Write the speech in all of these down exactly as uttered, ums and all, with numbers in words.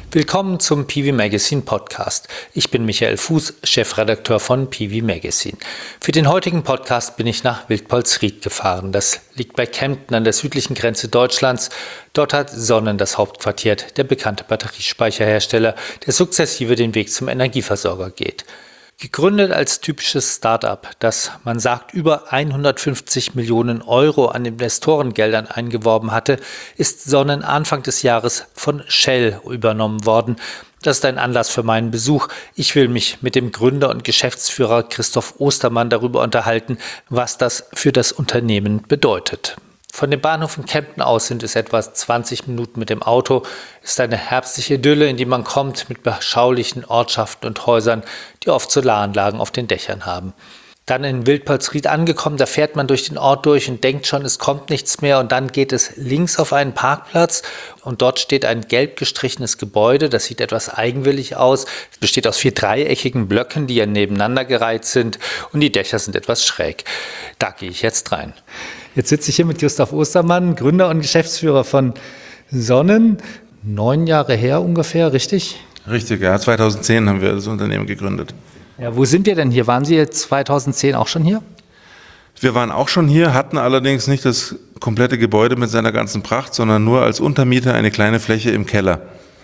Willkommen zum P V Magazine Podcast. Ich bin Michael Fuß, Chefredakteur von P V Magazine. Für den heutigen Podcast bin ich nach Wildpolsried gefahren. Das liegt bei Kempten an der südlichen Grenze Deutschlands. Dort hat Sonnen das Hauptquartier, der bekannte Batteriespeicherhersteller, der sukzessive den Weg zum Energieversorger geht. Gegründet als typisches Start-up, das, man sagt, über hundertfünfzig Millionen Euro an Investorengeldern eingeworben hatte, ist Sonnen Anfang des Jahres von Shell übernommen worden. Das ist ein Anlass für meinen Besuch. Ich will mich mit dem Gründer und Geschäftsführer Christoph Ostermann darüber unterhalten, was das für das Unternehmen bedeutet. Von dem Bahnhof in Kempten aus sind es etwa zwanzig Minuten mit dem Auto. Es ist eine herbstliche Idylle, in die man kommt, mit beschaulichen Ortschaften und Häusern, die oft Solaranlagen auf den Dächern haben. Dann in Wildpolsried angekommen, da fährt man durch den Ort durch und denkt schon, es kommt nichts mehr. Und dann geht es links auf einen Parkplatz und dort steht ein gelb gestrichenes Gebäude. Das sieht etwas eigenwillig aus. Es besteht aus vier dreieckigen Blöcken, die ja nebeneinander gereiht sind und die Dächer sind etwas schräg. Da gehe ich jetzt rein. Jetzt sitze ich hier mit Christoph Ostermann, Gründer und Geschäftsführer von Sonnen. Neun Jahre her ungefähr, richtig? Richtig, ja. zweitausendzehn haben wir das Unternehmen gegründet. Ja, wo sind wir denn hier? Waren Sie zweitausendzehn auch schon hier? Wir waren auch schon hier, hatten allerdings nicht das komplette Gebäude mit seiner ganzen Pracht, sondern nur als Untermieter eine kleine Fläche im Keller.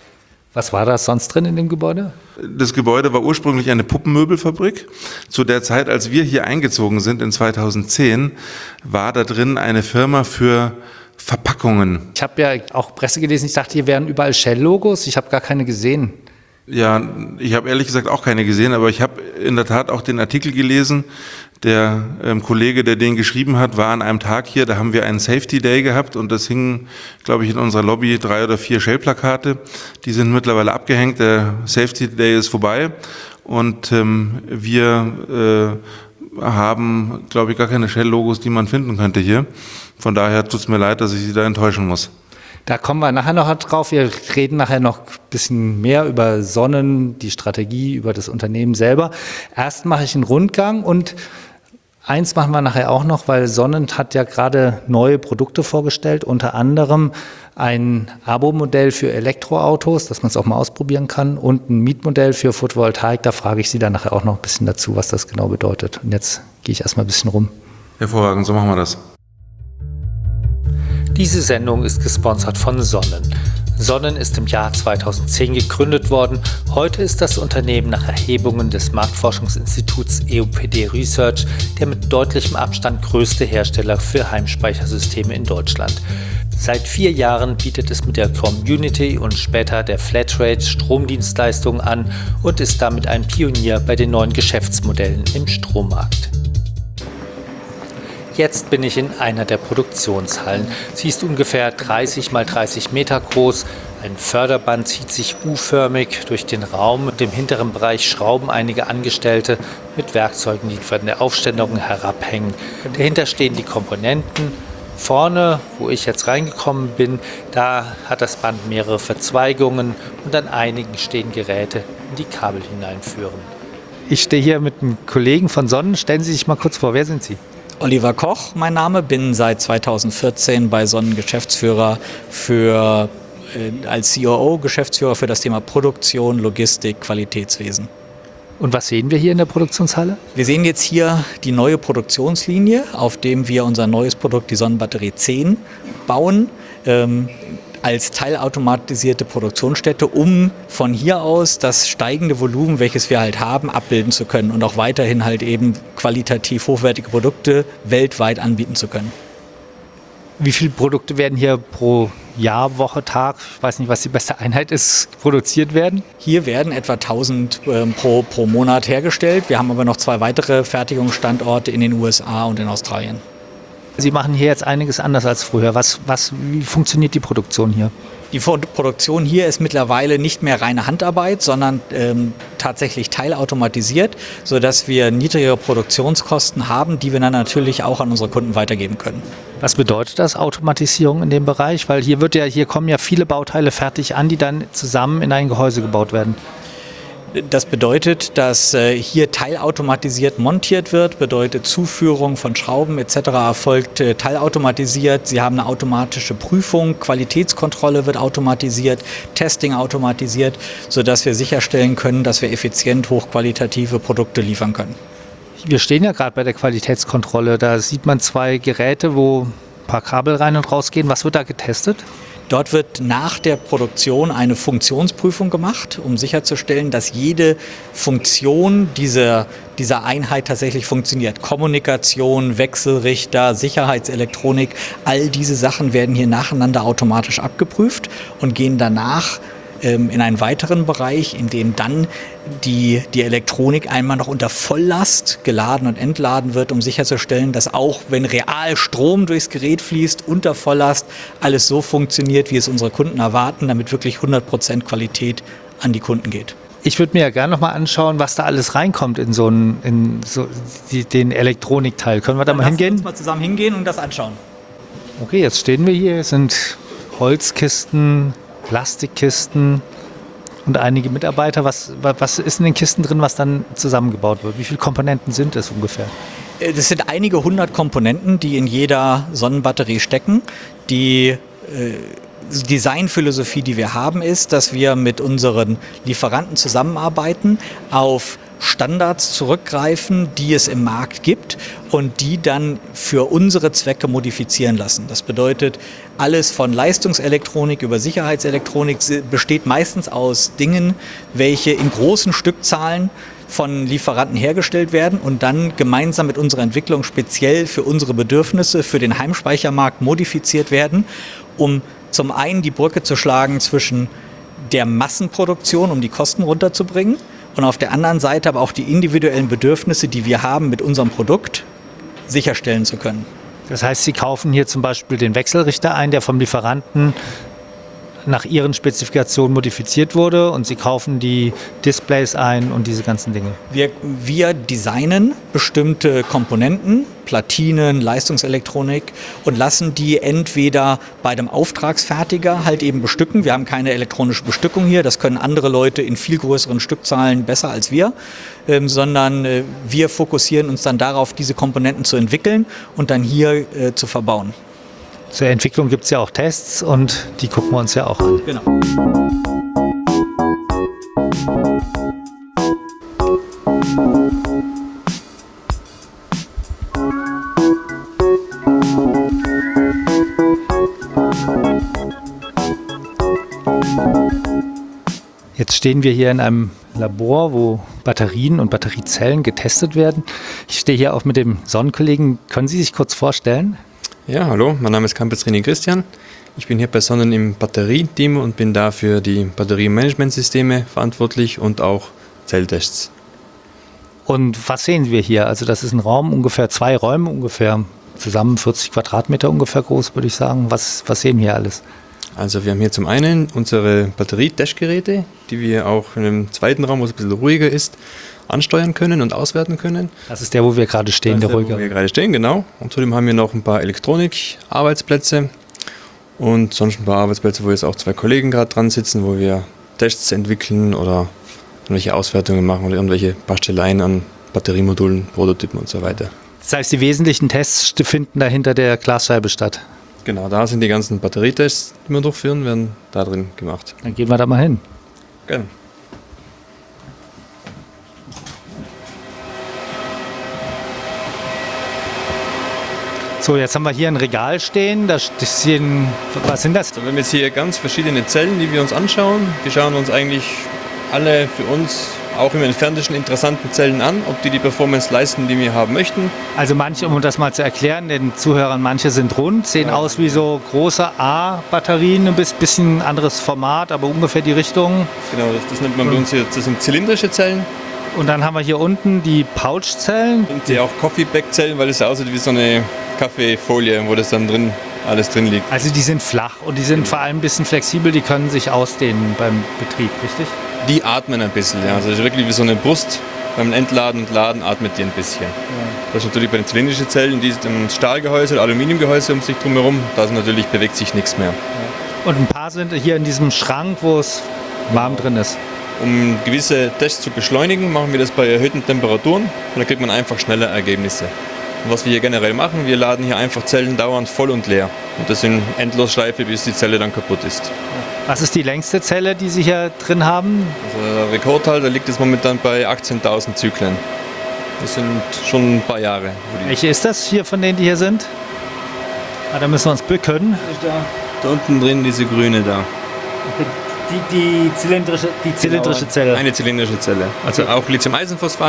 Was war da sonst drin in dem Gebäude? Das Gebäude war ursprünglich eine Puppenmöbelfabrik. Zu der Zeit, als wir hier eingezogen sind in zweitausendzehn, war da drin eine Firma für Verpackungen. Ich habe ja auch Presse gelesen, ich dachte, hier wären überall Shell-Logos, ich habe gar keine gesehen. Ja, ich habe ehrlich gesagt auch keine gesehen, aber ich habe in der Tat auch den Artikel gelesen. Der ähm, Kollege, der den geschrieben hat, war an einem Tag hier, da haben wir einen Safety Day gehabt und das hingen, glaube ich, in unserer Lobby drei oder vier Shell-Plakate. Die sind mittlerweile abgehängt, der Safety Day ist vorbei und ähm, wir äh, haben, glaube ich, gar keine Shell-Logos, die man finden könnte hier. Von daher tut es mir leid, dass ich Sie da enttäuschen muss. Da kommen wir nachher noch drauf. Wir reden nachher noch ein bisschen mehr über Sonnen, die Strategie, über das Unternehmen selber. Erst mache ich einen Rundgang und eins machen wir nachher auch noch, weil Sonnen hat ja gerade neue Produkte vorgestellt, unter anderem ein Abo-Modell für Elektroautos, dass man es auch mal ausprobieren kann und ein Mietmodell für Photovoltaik. Da frage ich Sie dann nachher auch noch ein bisschen dazu, was das genau bedeutet. Und jetzt gehe ich erstmal ein bisschen rum. Hervorragend, so machen wir das. Diese Sendung ist gesponsert von Sonnen. Sonnen ist im Jahr zweitausendzehn gegründet worden. Heute ist das Unternehmen nach Erhebungen des Marktforschungsinstituts E U P D Research der mit deutlichem Abstand größte Hersteller für Heimspeichersysteme in Deutschland. Seit vier Jahren bietet es mit der Community und später der Flatrate Stromdienstleistungen an und ist damit ein Pionier bei den neuen Geschäftsmodellen im Strommarkt. Jetzt bin ich in einer der Produktionshallen. Sie ist ungefähr dreißig mal dreißig Meter groß. Ein Förderband zieht sich U-förmig durch den Raum und im hinteren Bereich schrauben einige Angestellte mit Werkzeugen, die von der Aufstellung herabhängen. Dahinter stehen die Komponenten. Vorne, wo ich jetzt reingekommen bin, da hat das Band mehrere Verzweigungen und an einigen stehen Geräte, in die Kabel hineinführen. Ich stehe hier mit einem Kollegen von Sonnen. Stellen Sie sich mal kurz vor, wer sind Sie? Oliver Koch, mein Name, bin seit zweitausendvierzehn bei Sonnen Geschäftsführer für, äh, als C O O Geschäftsführer für das Thema Produktion, Logistik, Qualitätswesen. Und was sehen wir hier in der Produktionshalle? Wir sehen jetzt hier die neue Produktionslinie, auf dem wir unser neues Produkt, die Sonnenbatterie zehn, bauen. Ähm, als teilautomatisierte Produktionsstätte, um von hier aus das steigende Volumen, welches wir halt haben, abbilden zu können und auch weiterhin halt eben qualitativ hochwertige Produkte weltweit anbieten zu können. Wie viele Produkte werden hier pro Jahr, Woche, Tag, ich weiß nicht, was die beste Einheit ist, produziert werden? Hier werden etwa tausend ähm, pro, pro Monat hergestellt. Wir haben aber noch zwei weitere Fertigungsstandorte in den U S A und in Australien. Sie machen hier jetzt einiges anders als früher. Was, was, wie funktioniert die Produktion hier? Die Produktion hier ist mittlerweile nicht mehr reine Handarbeit, sondern ähm, tatsächlich teilautomatisiert, sodass wir niedrigere Produktionskosten haben, die wir dann natürlich auch an unsere Kunden weitergeben können. Was bedeutet das, Automatisierung in dem Bereich? Weil hier, wird ja, hier kommen ja viele Bauteile fertig an, die dann zusammen in ein Gehäuse gebaut werden. Das bedeutet, dass äh, hier teilautomatisiert montiert wird, bedeutet Zuführung von Schrauben et cetera erfolgt äh, teilautomatisiert. Sie haben eine automatische Prüfung, Qualitätskontrolle wird automatisiert, Testing automatisiert, sodass wir sicherstellen können, dass wir effizient hochqualitative Produkte liefern können. Wir stehen ja gerade bei der Qualitätskontrolle. Da sieht man zwei Geräte, wo ein paar Kabel rein und rausgehen. Was wird da getestet? Dort wird nach der Produktion eine Funktionsprüfung gemacht, um sicherzustellen, dass jede Funktion dieser, dieser Einheit tatsächlich funktioniert. Kommunikation, Wechselrichter, Sicherheitselektronik, all diese Sachen werden hier nacheinander automatisch abgeprüft und gehen danach ähm, in einen weiteren Bereich, in dem dann die, die Elektronik einmal noch unter Volllast geladen und entladen wird, um sicherzustellen, dass auch wenn real Strom durchs Gerät fließt, unter Volllast alles so funktioniert, wie es unsere Kunden erwarten, damit wirklich hundert Prozent Qualität an die Kunden geht. Ich würde mir ja gerne noch mal anschauen, was da alles reinkommt in so einen, in so die, den Elektronikteil. Können wir da Dann mal lassen hingehen? wir uns mal zusammen hingehen und das anschauen. Okay, jetzt stehen wir hier. Es sind Holzkisten, Plastikkisten und einige Mitarbeiter. Was, was ist in den Kisten drin, was dann zusammengebaut wird? Wie viele Komponenten sind es ungefähr? Das sind einige hundert Komponenten, die in jeder Sonnenbatterie stecken. Die äh, Designphilosophie, die wir haben, ist, dass wir mit unseren Lieferanten zusammenarbeiten, auf Standards zurückgreifen, die es im Markt gibt und die dann für unsere Zwecke modifizieren lassen. Das bedeutet, alles von Leistungselektronik über Sicherheitselektronik besteht meistens aus Dingen, welche in großen Stückzahlen von Lieferanten hergestellt werden und dann gemeinsam mit unserer Entwicklung speziell für unsere Bedürfnisse, für den Heimspeichermarkt modifiziert werden, um zum einen die Brücke zu schlagen zwischen der Massenproduktion, um die Kosten runterzubringen, und auf der anderen Seite aber auch die individuellen Bedürfnisse, die wir haben mit unserem Produkt, sicherstellen zu können. Das heißt, Sie kaufen hier zum Beispiel den Wechselrichter ein, der vom Lieferanten nach Ihren Spezifikationen modifiziert wurde, und Sie kaufen die Displays ein und diese ganzen Dinge. Wir, wir designen bestimmte Komponenten, Platinen, Leistungselektronik, und lassen die entweder bei dem Auftragsfertiger halt eben bestücken. Wir haben keine elektronische Bestückung hier, das können andere Leute in viel größeren Stückzahlen besser als wir, ähm, sondern äh, wir fokussieren uns dann darauf, diese Komponenten zu entwickeln und dann hier äh, zu verbauen. Zur Entwicklung gibt es ja auch Tests und die gucken wir uns ja auch an. Genau. Jetzt stehen wir hier in einem Labor, wo Batterien und Batteriezellen getestet werden. Ich stehe hier auch mit dem Sonnenkollegen. Können Sie sich kurz vorstellen? Ja, hallo, mein Name ist Campestrini Christian. Ich bin hier bei Sonnen im Batterieteam und bin da für die Batteriemanagementsysteme verantwortlich und auch Zelltests. Und was sehen wir hier? Also das ist ein Raum, ungefähr zwei Räume, ungefähr zusammen vierzig Quadratmeter ungefähr groß, würde ich sagen. Was, was sehen wir hier alles? Also wir haben hier zum einen unsere Batterietestgeräte, die wir auch in einem zweiten Raum, wo es ein bisschen ruhiger ist, ansteuern können und auswerten können. Das ist der, wo wir gerade stehen, der, der ruhige. Wo wir gerade stehen, genau. Und zudem haben wir noch ein paar Elektronik-Arbeitsplätze und sonst ein paar Arbeitsplätze, wo jetzt auch zwei Kollegen gerade dran sitzen, wo wir Tests entwickeln oder irgendwelche Auswertungen machen oder irgendwelche Basteleien an Batteriemodulen, Prototypen und so weiter. Das heißt, die wesentlichen Tests finden da hinter der Glasscheibe statt? Genau, da sind die ganzen Batterietests, die wir durchführen, werden da drin gemacht. Dann gehen wir da mal hin. Gerne. So, jetzt haben wir hier ein Regal stehen. Da stehen, was sind das? Also wir haben jetzt hier ganz verschiedene Zellen, die wir uns anschauen. Die schauen uns eigentlich alle für uns auch im Entferntesten interessanten Zellen an, ob die die Performance leisten, die wir haben möchten. Also manche, um das mal zu erklären, den Zuhörern, manche sind rund, sehen ja aus wie so große A-Batterien, ein bisschen anderes Format, aber ungefähr die Richtung. Genau, das, das nennt man bei uns hier, das sind zylindrische Zellen. Und dann haben wir hier unten die Pouch-Zellen. Und die auch Coffee-Bag-Zellen, weil es aussieht wie so eine Kaffeefolie, wo das dann drin alles drin liegt. Also die sind flach und die sind vor allem ein bisschen flexibel, die können sich ausdehnen beim Betrieb, richtig? Die atmen ein bisschen, ja. Also das ist wirklich wie so eine Brust. Beim Entladen und Laden atmet die ein bisschen. Ja. Das ist natürlich bei den zylindrischen Zellen, die sind ein Stahlgehäuse oder Aluminiumgehäuse um sich drumherum. Da ist natürlich, bewegt sich nichts mehr. Ja. Und ein paar sind hier in diesem Schrank, wo es warm drin ist. Um gewisse Tests zu beschleunigen, machen wir das bei erhöhten Temperaturen und dann kriegt man einfach schneller Ergebnisse. Und was wir hier generell machen, wir laden hier einfach Zellen dauernd voll und leer. Und das in Endlosschleife, bis die Zelle dann kaputt ist. Was ist die längste Zelle, die Sie hier drin haben? Also der Rekordhalter liegt jetzt momentan bei achtzehntausend Zyklen. Das sind schon ein paar Jahre. Welche ist das hier von denen, die hier sind? Ah, da müssen wir uns bücken. Da, da unten drin diese grüne da. Die, die zylindrische, die zylindrische Genau, Zelle. Eine zylindrische Zelle. Also Okay. auch Lithium-Eisenphosphat.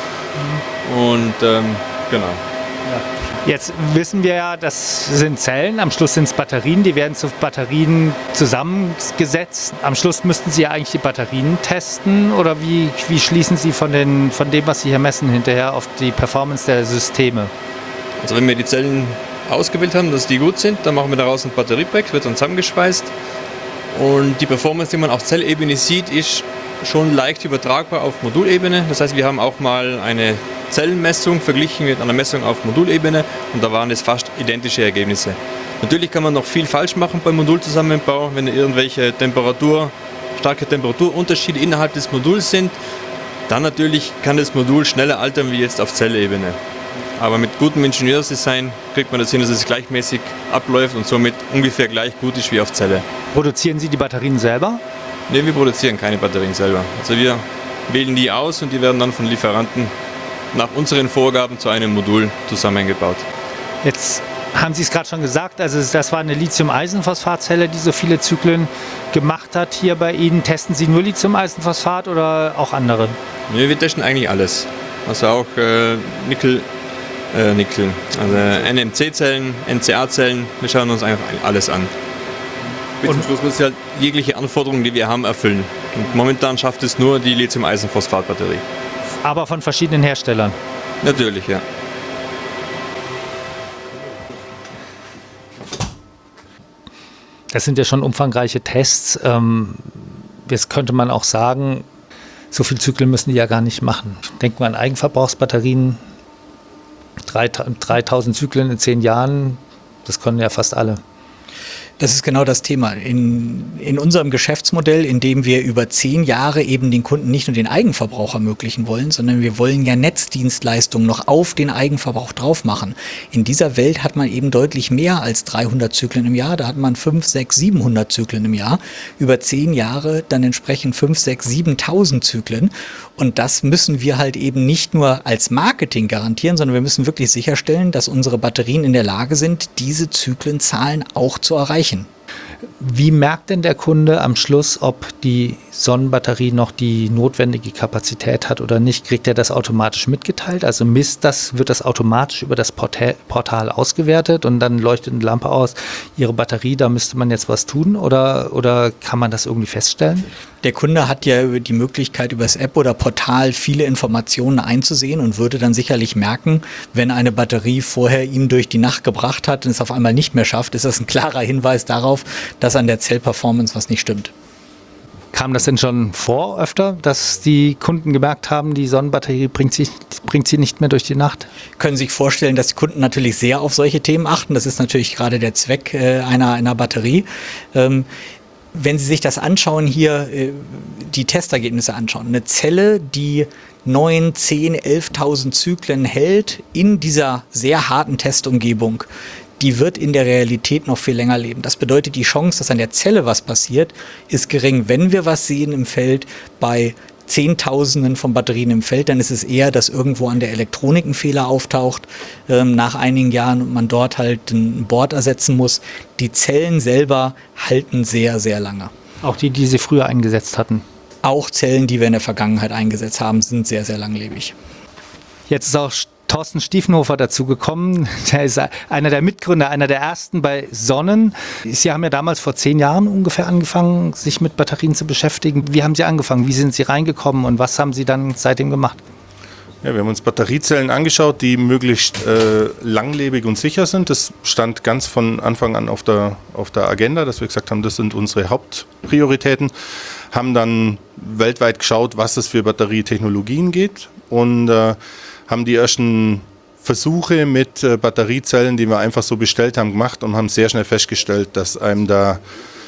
Und ähm, genau. Jetzt wissen wir ja, das sind Zellen, am Schluss sind es Batterien, die werden zu Batterien zusammengesetzt. Am Schluss müssten Sie ja eigentlich die Batterien testen oder wie, wie schließen Sie von, den, von dem, was Sie hier messen, hinterher auf die Performance der Systeme? Also wenn wir die Zellen ausgewählt haben, dass die gut sind, dann machen wir daraus ein Batteriepack, wird dann zusammengeschweißt. Und die Performance, die man auf Zellebene sieht, ist schon leicht übertragbar auf Modulebene. Das heißt, wir haben auch mal eine Zellenmessung verglichen mit einer Messung auf Modulebene und da waren es fast identische Ergebnisse. Natürlich kann man noch viel falsch machen beim Modulzusammenbau, wenn irgendwelche Temperatur, starke Temperaturunterschiede innerhalb des Moduls sind. Dann natürlich kann das Modul schneller altern wie jetzt auf Zellebene. Aber mit gutem Ingenieursdesign kriegt man das hin, dass es gleichmäßig abläuft und somit ungefähr gleich gut ist wie auf Zelle. Produzieren Sie die Batterien selber? Ne, wir produzieren keine Batterien selber. Also wir wählen die aus und die werden dann von Lieferanten nach unseren Vorgaben zu einem Modul zusammengebaut. Jetzt haben Sie es gerade schon gesagt, also das war eine Lithium-Eisenphosphat-Zelle, die so viele Zyklen gemacht hat hier bei Ihnen. Testen Sie nur Lithium-Eisenphosphat oder auch andere? Ne, wir testen eigentlich alles. Also auch äh, Nickel, äh, Nickel, also N M C-Zellen, N C A-Zellen, wir schauen uns einfach alles an. Bis zum Schluss muss halt jegliche Anforderungen, die wir haben, erfüllen. Und momentan schafft es nur die Lithium-Eisenphosphat-Batterie. Aber von verschiedenen Herstellern? Natürlich, ja. Das sind ja schon umfangreiche Tests. Ähm, jetzt könnte man auch sagen, so viel Zyklen müssen die ja gar nicht machen. Denken wir an Eigenverbrauchsbatterien, dreitausend Zyklen in zehn Jahren, das können ja fast alle. Das ist genau das Thema. In, in unserem Geschäftsmodell, in dem wir über zehn Jahre eben den Kunden nicht nur den Eigenverbrauch ermöglichen wollen, sondern wir wollen ja Netzdienstleistungen noch auf den Eigenverbrauch drauf machen. In dieser Welt hat man eben deutlich mehr als dreihundert Zyklen im Jahr. Da hat man fünfhundert, sechshundert, siebenhundert Zyklen im Jahr. Über zehn Jahre dann entsprechend fünftausend, sechstausend, siebentausend Zyklen. Und das müssen wir halt eben nicht nur als Marketing garantieren, sondern wir müssen wirklich sicherstellen, dass unsere Batterien in der Lage sind, diese Zyklenzahlen auch zu erreichen. Wie merkt denn der Kunde am Schluss, ob die Sonnenbatterie noch die notwendige Kapazität hat oder nicht? Kriegt er das automatisch mitgeteilt? Also misst das, wird das automatisch über das Portal, Portal ausgewertet und dann leuchtet eine Lampe aus, Ihre Batterie, da müsste man jetzt was tun oder, oder kann man das irgendwie feststellen? Der Kunde hat ja die Möglichkeit, über das App oder Portal viele Informationen einzusehen und würde dann sicherlich merken, wenn eine Batterie vorher ihm durch die Nacht gebracht hat und es auf einmal nicht mehr schafft, ist das ein klarer Hinweis darauf, dass an der Zellperformance was nicht stimmt. Kam das denn schon vor öfter, dass die Kunden gemerkt haben, die Sonnenbatterie bringt sie, bringt sie nicht mehr durch die Nacht? Können sich vorstellen, dass die Kunden natürlich sehr auf solche Themen achten. Das ist natürlich gerade der Zweck äh, einer, einer Batterie. Ähm, Wenn Sie sich das anschauen, hier die Testergebnisse anschauen, eine Zelle, die neun, zehn, elftausend Zyklen hält in dieser sehr harten Testumgebung, die wird in der Realität noch viel länger leben. Das bedeutet, die Chance, dass an der Zelle was passiert, ist gering. Wenn wir was sehen im Feld bei Zehntausenden von Batterien im Feld, dann ist es eher, dass irgendwo an der Elektronik ein Fehler auftaucht ähm, nach einigen Jahren und man dort halt ein Board ersetzen muss. Die Zellen selber halten sehr, sehr lange. Auch die, die Sie früher eingesetzt hatten? Auch Zellen, die wir in der Vergangenheit eingesetzt haben, sind sehr, sehr langlebig. Jetzt ist auch Thorsten Stiefenhofer dazu gekommen. Der ist einer der Mitgründer, einer der ersten bei Sonnen. Sie haben ja damals vor zehn Jahren ungefähr angefangen, sich mit Batterien zu beschäftigen. Wie haben Sie angefangen? Wie sind Sie reingekommen und was haben Sie dann seitdem gemacht? Ja, wir haben uns Batteriezellen angeschaut, die möglichst äh, langlebig und sicher sind. Das stand ganz von Anfang an auf der, auf der Agenda, dass wir gesagt haben, das sind unsere Hauptprioritäten. Haben dann weltweit geschaut, was es für Batterietechnologien gibt und äh, haben die ersten Versuche mit äh, Batteriezellen, die wir einfach so bestellt haben, gemacht und haben sehr schnell festgestellt, dass einem da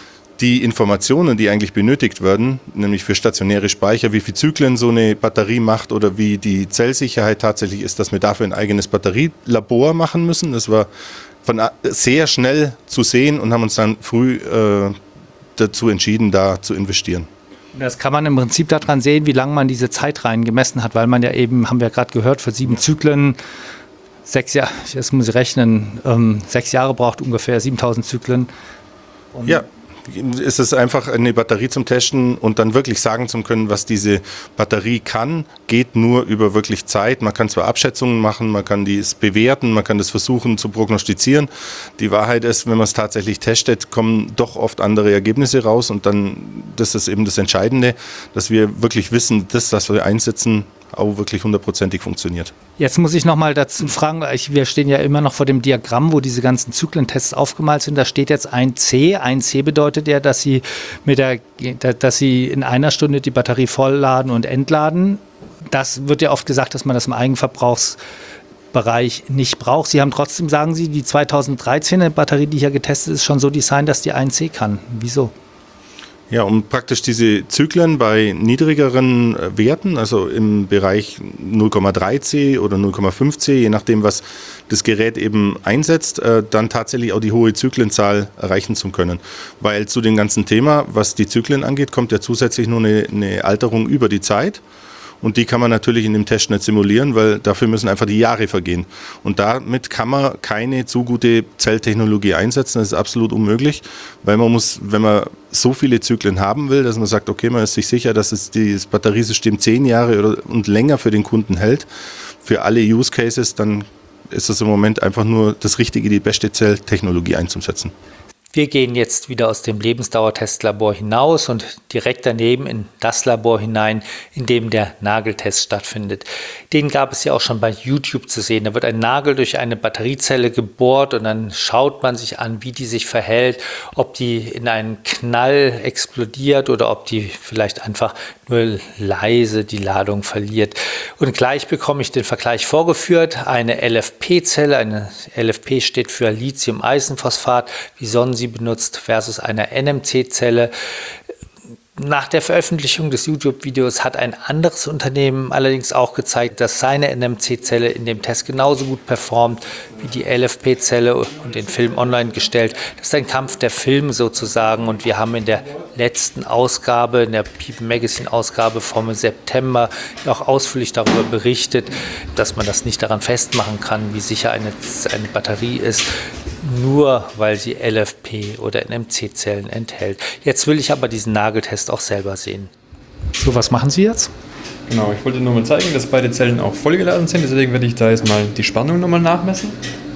die Informationen, die eigentlich benötigt werden, nämlich für stationäre Speicher, wie viele Zyklen so eine Batterie macht oder wie die Zellsicherheit tatsächlich ist, dass wir dafür ein eigenes Batterielabor machen müssen. Das war von sehr schnell zu sehen und haben uns dann früh äh, dazu entschieden, da zu investieren. Das kann man im Prinzip daran sehen, wie lange man diese Zeit rein gemessen hat, weil man ja eben, haben wir gerade gehört, für sieben Zyklen, sechs Jahre, jetzt muss ich rechnen, ähm, sechs Jahre braucht ungefähr siebentausend Zyklen. Und ja. Es ist einfach eine Batterie zum Testen und dann wirklich sagen zu können, was diese Batterie kann, geht nur über wirklich Zeit. Man kann zwar Abschätzungen machen, man kann dies bewerten, man kann das versuchen zu prognostizieren. Die Wahrheit ist, wenn man es tatsächlich testet, kommen doch oft andere Ergebnisse raus und dann, das ist eben das Entscheidende, dass wir wirklich wissen, das, was wir einsetzen, auch wirklich hundertprozentig funktioniert. Jetzt muss ich noch mal dazu fragen, ich, wir stehen ja immer noch vor dem Diagramm, wo diese ganzen Zyklentests aufgemalt sind. Da steht jetzt ein C. ein C bedeutet ja, dass Sie, mit der, dass Sie in einer Stunde die Batterie vollladen und entladen. Das wird ja oft gesagt, dass man das im Eigenverbrauchsbereich nicht braucht. Sie haben trotzdem, sagen Sie, die zweitausenddreizehner Batterie, die hier getestet ist, schon so designt, dass die ein C kann. Wieso? Ja, um praktisch diese Zyklen bei niedrigeren Werten, also im Bereich null Komma drei C oder null Komma fünf C, je nachdem, was das Gerät eben einsetzt, dann tatsächlich auch die hohe Zyklenzahl erreichen zu können. Weil zu dem ganzen Thema, was die Zyklen angeht, kommt ja zusätzlich nur eine, eine Alterung über die Zeit. Und die kann man natürlich in dem Test nicht simulieren, weil dafür müssen einfach die Jahre vergehen. Und damit kann man keine zu gute Zelltechnologie einsetzen. Das ist absolut unmöglich, weil man muss, wenn man so viele Zyklen haben will, dass man sagt, okay, man ist sich sicher, dass es das Batteriesystem zehn Jahre oder, und länger für den Kunden hält, für alle Use Cases, dann ist es im Moment einfach nur das Richtige, die beste Zelltechnologie einzusetzen. Wir gehen jetzt wieder aus dem Lebensdauertestlabor hinaus und direkt daneben in das Labor hinein, in dem der Nageltest stattfindet. Den gab es ja auch schon bei YouTube zu sehen. Da wird ein Nagel durch eine Batteriezelle gebohrt und dann schaut man sich an, wie die sich verhält, ob die in einen Knall explodiert oder ob die vielleicht einfach nur leise die Ladung verliert. Und gleich bekomme ich den Vergleich vorgeführt. Eine L F P-Zelle, eine L F P steht für Lithium-Eisenphosphat, wie Sonnen sie benutzt, versus einer N M C-Zelle. Nach der Veröffentlichung des YouTube-Videos hat ein anderes Unternehmen allerdings auch gezeigt, dass seine N M C-Zelle in dem Test genauso gut performt wie die L F P-Zelle und den Film online gestellt. Das ist ein Kampf der Filme sozusagen und wir haben in der letzten Ausgabe, in der P V Magazine-Ausgabe vom September auch ausführlich darüber berichtet, dass man das nicht daran festmachen kann, wie sicher eine, eine Batterie ist, nur weil sie L F P oder N M C-Zellen enthält. Jetzt will ich aber diesen Nageltest auch selber sehen. So, was machen Sie jetzt? Genau, ich wollte nur mal zeigen, dass beide Zellen auch vollgeladen sind, deswegen werde ich da jetzt mal die Spannung nochmal nachmessen.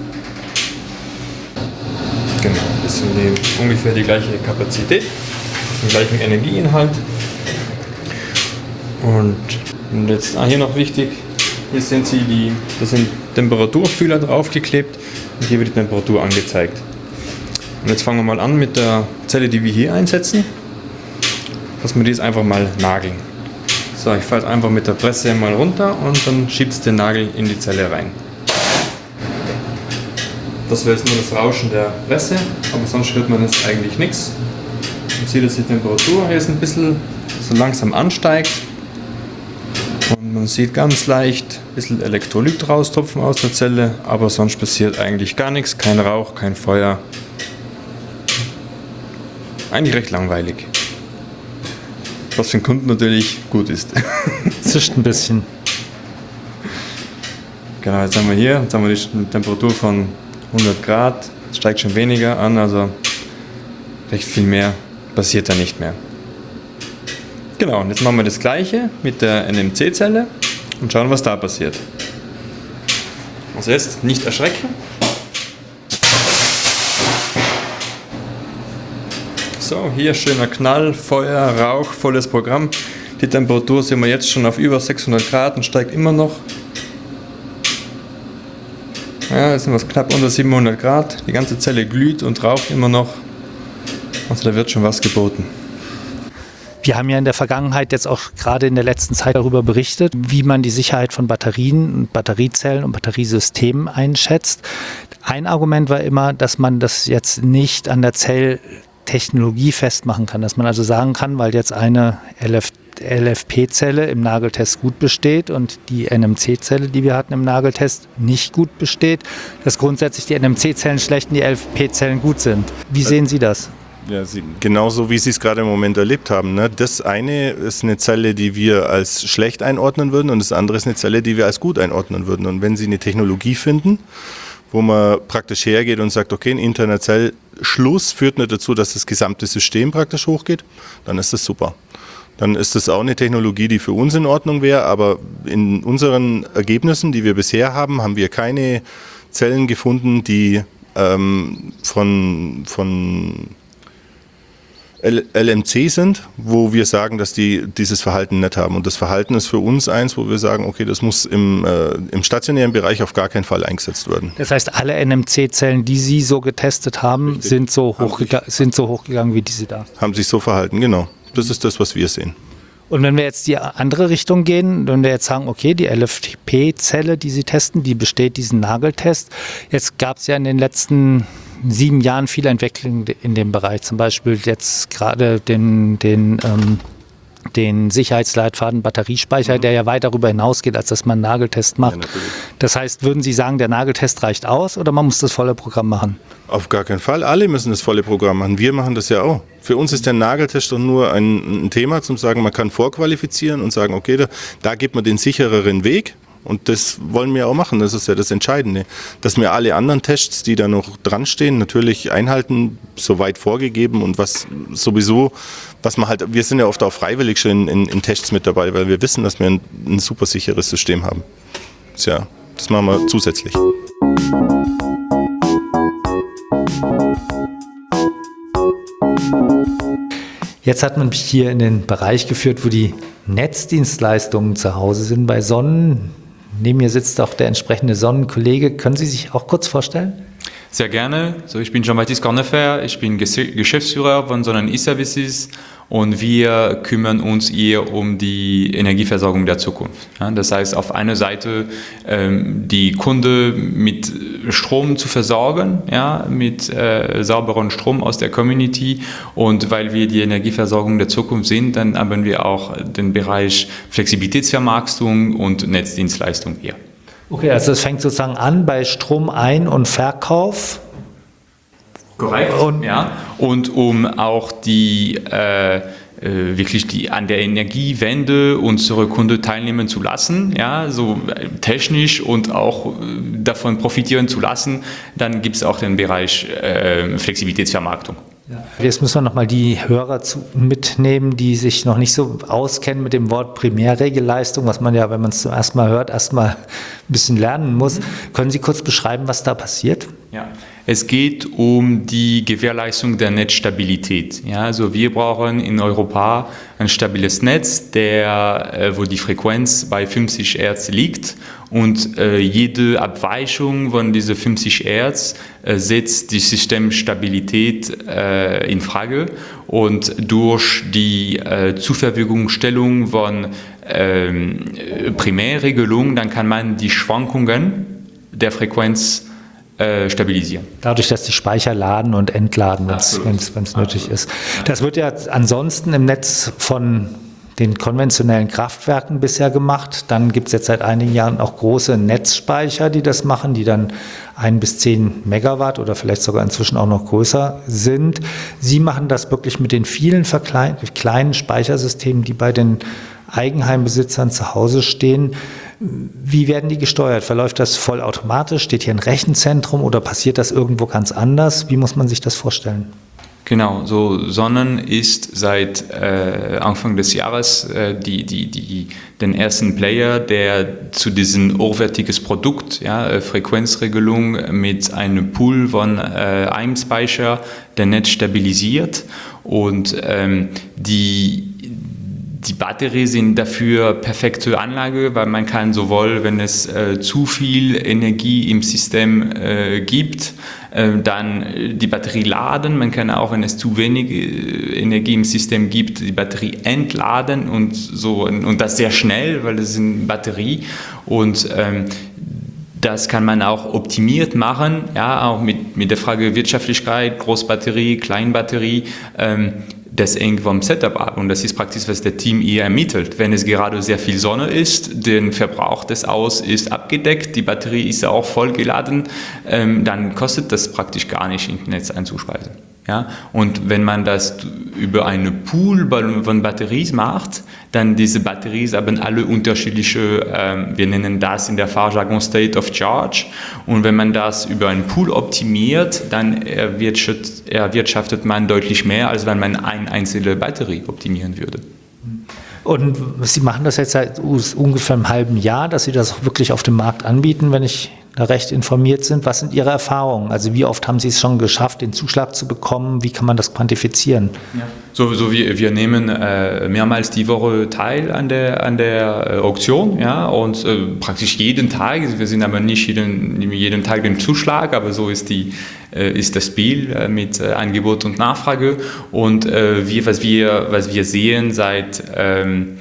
Genau, das sind die, ungefähr die gleiche Kapazität, den gleichen Energieinhalt. Und, und jetzt ah, hier noch wichtig, hier sehen Sie, die, das sind Temperaturfühler draufgeklebt. Und hier wird die Temperatur angezeigt. Und jetzt fangen wir mal an mit der Zelle, die wir hier einsetzen. Lassen wir die jetzt einfach mal nageln. So, ich falle einfach mit der Presse mal runter und dann schiebt den Nagel in die Zelle rein. Das wäre jetzt nur das Rauschen der Presse, aber sonst hört man jetzt eigentlich nichts. Man sieht, dass die Temperatur hier jetzt ein bisschen so langsam ansteigt. Und man sieht ganz leicht ein bisschen Elektrolyt raustropfen aus der Zelle, aber sonst passiert eigentlich gar nichts, kein Rauch, kein Feuer. Eigentlich recht langweilig. Was für den Kunden natürlich gut ist. Zischt ein bisschen. Genau, jetzt haben wir hier, jetzt haben wir die Temperatur von hundert Grad, es steigt schon weniger an, also recht viel mehr passiert da nicht mehr. Genau, und jetzt machen wir das gleiche mit der N M C-Zelle und schauen, was da passiert. Also jetzt nicht erschrecken. So, hier schöner Knall, Feuer, Rauch, volles Programm. Die Temperatur sehen wir jetzt schon auf über sechshundert Grad und steigt immer noch. Ja, jetzt sind wir knapp unter siebenhundert Grad. Die ganze Zelle glüht und raucht immer noch. Also da wird schon was geboten. Wir haben ja in der Vergangenheit jetzt auch gerade in der letzten Zeit darüber berichtet, wie man die Sicherheit von Batterien und Batteriezellen und Batteriesystemen einschätzt. Ein Argument war immer, dass man das jetzt nicht an der Zell Technologie festmachen kann, dass man also sagen kann, weil jetzt eine L F P-Zelle im Nageltest gut besteht und die N M C-Zelle, die wir hatten im Nageltest, nicht gut besteht, dass grundsätzlich die N M C-Zellen schlecht und die L F P-Zellen gut sind. Wie sehen Sie das? Ja, Sie, genauso wie Sie es gerade im Moment erlebt haben. Ne? Das eine ist eine Zelle, die wir als schlecht einordnen würden und das andere ist eine Zelle, die wir als gut einordnen würden. Und wenn Sie eine Technologie finden, wo man praktisch hergeht und sagt, okay, ein interner Zellschluss führt nicht dazu, dass das gesamte System praktisch hochgeht, dann ist das super. Dann ist das auch eine Technologie, die für uns in Ordnung wäre, aber in unseren Ergebnissen, die wir bisher haben, haben wir keine Zellen gefunden, die ähm, von, von L M C sind, wo wir sagen, dass die dieses Verhalten nicht haben. Und das Verhalten ist für uns eins, wo wir sagen, okay, das muss im, äh, im stationären Bereich auf gar keinen Fall eingesetzt werden. Das heißt, alle N M C-Zellen, die Sie so getestet haben, sind so, hochgega- sind so hochgegangen wie diese da? Haben sich so verhalten, genau. Das ist das, was wir sehen. Und wenn wir jetzt die andere Richtung gehen, wenn wir jetzt sagen, okay, die L F P-Zelle, die Sie testen, die besteht diesen Nageltest. Jetzt gab es ja in den letzten sieben Jahren viele Entwicklungen in dem Bereich. Zum Beispiel jetzt gerade den, den, ähm, den Sicherheitsleitfaden Batteriespeicher, mhm. der ja weit darüber hinausgeht, als dass man einen Nageltest macht. Ja, das heißt, würden Sie sagen, der Nageltest reicht aus oder man muss das volle Programm machen? Auf gar keinen Fall. Alle müssen das volle Programm machen. Wir machen das ja auch. Für uns ist der Nageltest doch nur ein, ein Thema, zum sagen, man kann vorqualifizieren und sagen, okay, da, da geht man den sichereren Weg. Und das wollen wir auch machen, das ist ja das Entscheidende. Dass wir alle anderen Tests, die da noch dran stehen, natürlich einhalten, soweit vorgegeben und was sowieso, was man halt, wir sind ja oft auch freiwillig schon in, in, in Tests mit dabei, weil wir wissen, dass wir ein, ein super sicheres System haben. Tja, das machen wir zusätzlich. Jetzt hat man mich hier in den Bereich geführt, wo die Netzdienstleistungen zu Hause sind bei Sonnen. Neben mir sitzt auch der entsprechende Sonnenkollege. Können Sie sich auch kurz vorstellen? Sehr gerne. So, ich bin Jean-Baptiste Cornefer, ich bin Geschäftsführer von Sonnen E-Services und wir kümmern uns hier um die Energieversorgung der Zukunft. Ja, das heißt, auf einer Seite ähm, die Kunden mit Strom zu versorgen, ja, mit äh, sauberem Strom aus der Community, und weil wir die Energieversorgung der Zukunft sind, dann haben wir auch den Bereich Flexibilitätsvermarktung und Netzdienstleistung hier. Okay, also es fängt sozusagen an bei Stromein- und Verkauf. Korrekt. Und, ja, und um auch die äh, wirklich die an der Energiewende unsere Kunden teilnehmen zu lassen, ja, so technisch und auch davon profitieren zu lassen, dann gibt es auch den Bereich äh, Flexibilitätsvermarktung. Ja. Jetzt müssen wir nochmal die Hörer zu, mitnehmen, die sich noch nicht so auskennen mit dem Wort Primärregelleistung, was man ja, wenn man es zum ersten Mal hört, erstmal ein bisschen lernen muss. Mhm. Können Sie kurz beschreiben, was da passiert? Ja, es geht um die Gewährleistung der Netzstabilität. Ja, also wir brauchen in Europa ein stabiles Netz, der, äh, wo die Frequenz bei fünfzig Hertz liegt, und äh, jede Abweichung von diesen fünfzig Hertz äh, setzt die Systemstabilität äh, in Frage, und durch die äh, Zurverfügungstellung von äh, Primärregelung, dann kann man die Schwankungen der Frequenz stabilisieren. Dadurch, dass die Speicher laden und entladen, wenn es nötig ist. Das wird ja ansonsten im Netz von den konventionellen Kraftwerken bisher gemacht. Dann gibt es jetzt seit einigen Jahren auch große Netzspeicher, die das machen, die dann ein bis zehn Megawatt oder vielleicht sogar inzwischen auch noch größer sind. Sie machen das wirklich mit den vielen kleinen Speichersystemen, die bei den Eigenheimbesitzern zu Hause stehen. Wie werden die gesteuert? Verläuft das vollautomatisch? Steht hier ein Rechenzentrum oder passiert das irgendwo ganz anders? Wie muss man sich das vorstellen? Genau, so Sonnen ist seit äh, Anfang des Jahres äh, die, die, die, den ersten Player, der zu diesem hochwertiges Produkt, ja, Frequenzregelung mit einem Pool von äh, einem Speicher, der Netz stabilisiert, und ähm, die Die Batterie sind dafür perfekte Anlage, weil man kann sowohl, wenn es äh, zu viel Energie im System äh, gibt, äh, dann die Batterie laden. Man kann auch, wenn es zu wenig äh, Energie im System gibt, die Batterie entladen, und so, und das sehr schnell, weil es eine Batterie, und ähm, Das kann man auch optimiert machen, ja, auch mit, mit der Frage Wirtschaftlichkeit, Großbatterie, Kleinbatterie. Ähm, das hängt vom Setup ab und das ist praktisch, was der Team eher ermittelt. Wenn es gerade sehr viel Sonne ist, der Verbrauch des Aus ist abgedeckt, die Batterie ist auch voll geladen, ähm, dann kostet das praktisch gar nicht, ins Netz einzuspeisen. Ja? Und wenn man das über einen Pool von Batterien macht, dann diese Batterien haben alle unterschiedliche, ähm, wir nennen das in der Fachjargon State of Charge. Und wenn man das über einen Pool optimiert, dann erwirtschaftet, erwirtschaftet man deutlich mehr, als wenn man eine einzelne Batterie optimieren würde. Und Sie machen das jetzt seit ungefähr einem halben Jahr, dass Sie das auch wirklich auf dem Markt anbieten, wenn ich da recht informiert bin. Was sind Ihre Erfahrungen? Also wie oft haben Sie es schon geschafft, den Zuschlag zu bekommen? Wie kann man das quantifizieren? Ja. So, so wir, wir nehmen äh, mehrmals die Woche teil an der, an der äh, Auktion, ja, und äh, praktisch jeden Tag. Wir sind aber nicht jeden, jeden Tag den Zuschlag, aber so ist, die, äh, ist das Spiel äh, mit äh, Angebot und Nachfrage. Und äh, wir, was, wir, was wir sehen seit ähm,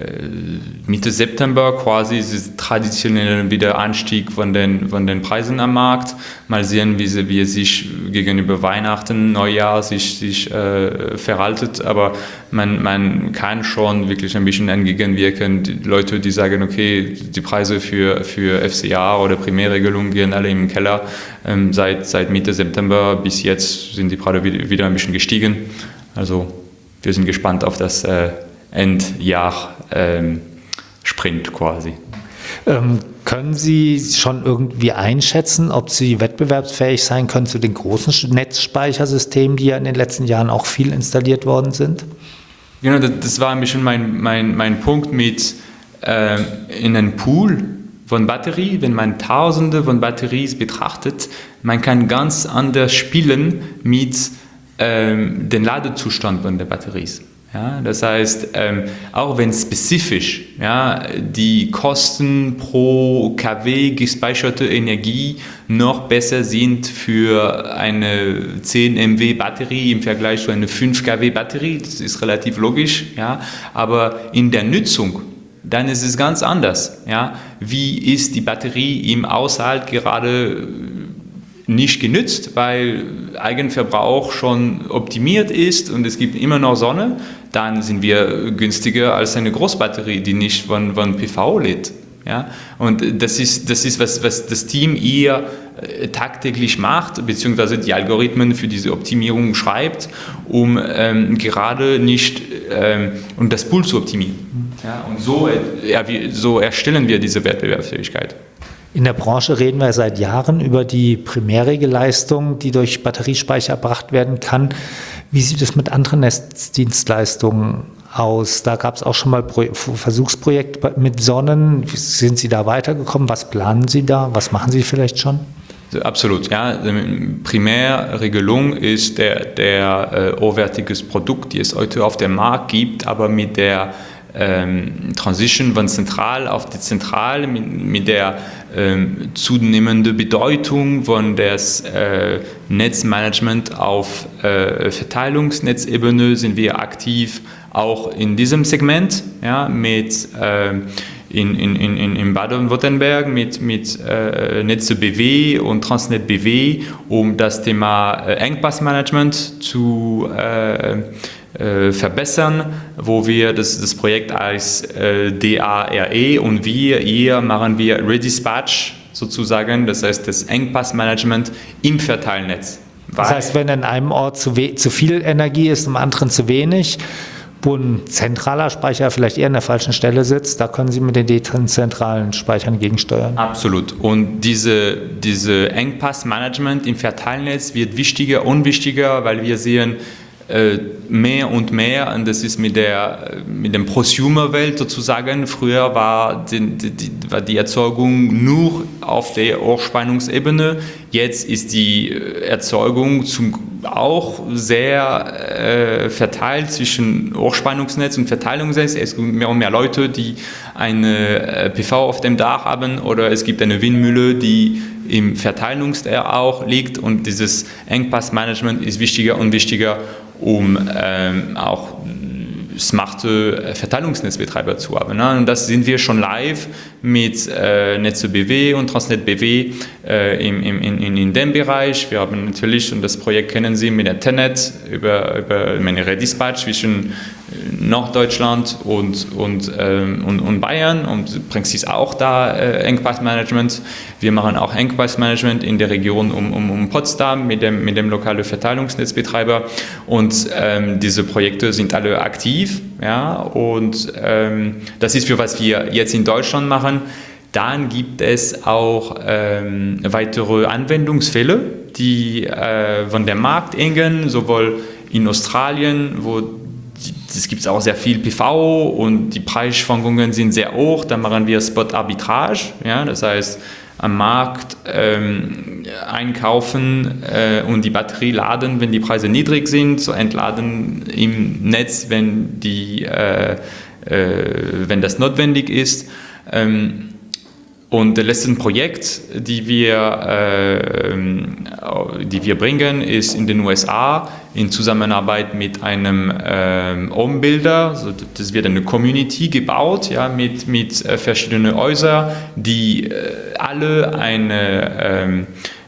Mitte September quasi ist traditionell wieder Anstieg von den, von den Preisen am Markt. Mal sehen, wie, sie, wie es sich gegenüber Weihnachten, Neujahr sich, sich äh, verhaltet. Aber man, man kann schon wirklich ein bisschen entgegenwirken. Die Leute, die sagen, okay, die Preise für, für F C A oder Primärregelung gehen alle im Keller. Ähm, seit, seit Mitte September bis jetzt sind die Preise wieder, wieder ein bisschen gestiegen. Also wir sind gespannt auf das äh, Endjahr ähm, Sprint quasi. Ähm, können Sie schon irgendwie einschätzen, ob Sie wettbewerbsfähig sein können zu den großen Netzspeichersystemen, die ja in den letzten Jahren auch viel installiert worden sind? Genau, das, das war ein bisschen mein, mein, mein Punkt mit äh, in einem Pool von Batterie, wenn man Tausende von Batterien betrachtet, man kann ganz anders spielen mit ähm, dem Ladezustand von der Batterie. Ja, das heißt, ähm, auch wenn spezifisch ja, die Kosten pro kW gespeicherte Energie noch besser sind für eine zehn Milliwatt Batterie im Vergleich zu einer fünf Kilowatt Batterie, das ist relativ logisch, ja, aber in der Nutzung, dann ist es ganz anders. Ja. Wie ist die Batterie im Haushalt gerade nicht genützt, weil Eigenverbrauch schon optimiert ist und es gibt immer noch Sonne, dann sind wir günstiger als eine Großbatterie, die nicht von, von P V lädt. Ja? Und das ist, das ist was, was das Team eher äh, tagtäglich macht, beziehungsweise die Algorithmen für diese Optimierung schreibt, um ähm, gerade nicht ähm, um das Pool zu optimieren. Ja? Und so, äh, so erstellen wir diese Wettbewerbsfähigkeit. In der Branche reden wir seit Jahren über die Primärregelleistung, die durch Batteriespeicher erbracht werden kann. Wie sieht es mit anderen Netzdienstleistungen aus? Da gab es auch schon mal Pro- Versuchsprojekte mit Sonnen. Sind Sie da weitergekommen? Was planen Sie da? Was machen Sie vielleicht schon? Absolut, ja. Primärregelung ist der, der äh, hochwertiges Produkt, die es heute auf dem Markt gibt, aber mit der Ähm, Transition von zentral auf dezentral, mit, mit der ähm, zunehmenden Bedeutung von das äh, Netzmanagement auf äh, Verteilungsnetzebene sind wir aktiv auch in diesem Segment, ja, mit äh, in, in, in, in Baden-Württemberg mit, mit äh, Netze B W und Transnet B W, um das Thema äh, Engpassmanagement zu äh, Äh, verbessern, wo wir das, das Projekt als äh, D A R E und wir hier machen wir Redispatch sozusagen, das heißt das Engpassmanagement im Verteilnetz. Das heißt, wenn an einem Ort zu, we- zu viel Energie ist, am anderen zu wenig, wo ein zentraler Speicher vielleicht eher an der falschen Stelle sitzt, da können Sie mit den dezentralen Speichern gegensteuern. Absolut. Und diese, diese Engpassmanagement im Verteilnetz wird wichtiger und wichtiger, weil wir sehen, mehr und mehr, und das ist mit der mit dem Prosumer-Welt sozusagen, früher war die, die, war die Erzeugung nur auf der Hochspannungsebene, jetzt ist die Erzeugung zum, auch sehr äh, verteilt zwischen Hochspannungsnetz und Verteilungsnetz. Es gibt mehr und mehr Leute, die eine äh, P V auf dem Dach haben oder es gibt eine Windmühle, die im Verteilungsnetz auch liegt und dieses Engpassmanagement ist wichtiger und wichtiger, um ähm, auch smarte Verteilungsnetzbetreiber zu haben. Ne? Und das sind wir schon live mit äh, Netze B W und Transnet B W äh, im, im, in, in dem Bereich. Wir haben natürlich, und das Projekt kennen Sie, mit der Tenet über, über eine Redispatch zwischen Norddeutschland und, und, ähm, und, und Bayern, und bringt ist auch da äh, Engpassmanagement. Wir machen auch Engpassmanagement in der Region um, um, um Potsdam mit dem, mit dem lokalen Verteilungsnetzbetreiber, und ähm, diese Projekte sind alle aktiv, ja, und ähm, das ist für was wir jetzt in Deutschland machen. Dann gibt es auch ähm, weitere Anwendungsfälle, die äh, von der Markt hängen, sowohl in Australien, wo es gibt auch sehr viel P V und die Preisschwankungen sind sehr hoch. Da machen wir Spot-Arbitrage, ja, das heißt am Markt ähm, einkaufen äh, und die Batterie laden, wenn die Preise niedrig sind, so entladen im Netz, wenn, die, äh, äh, wenn das notwendig ist. Ähm, Und das letzte Projekt, die wir, äh, die wir bringen, ist in den U S A in Zusammenarbeit mit einem äh, Homebuilder. Also das wird eine Community gebaut, ja, mit, mit äh, verschiedenen Häusern, die äh, alle eine ähm,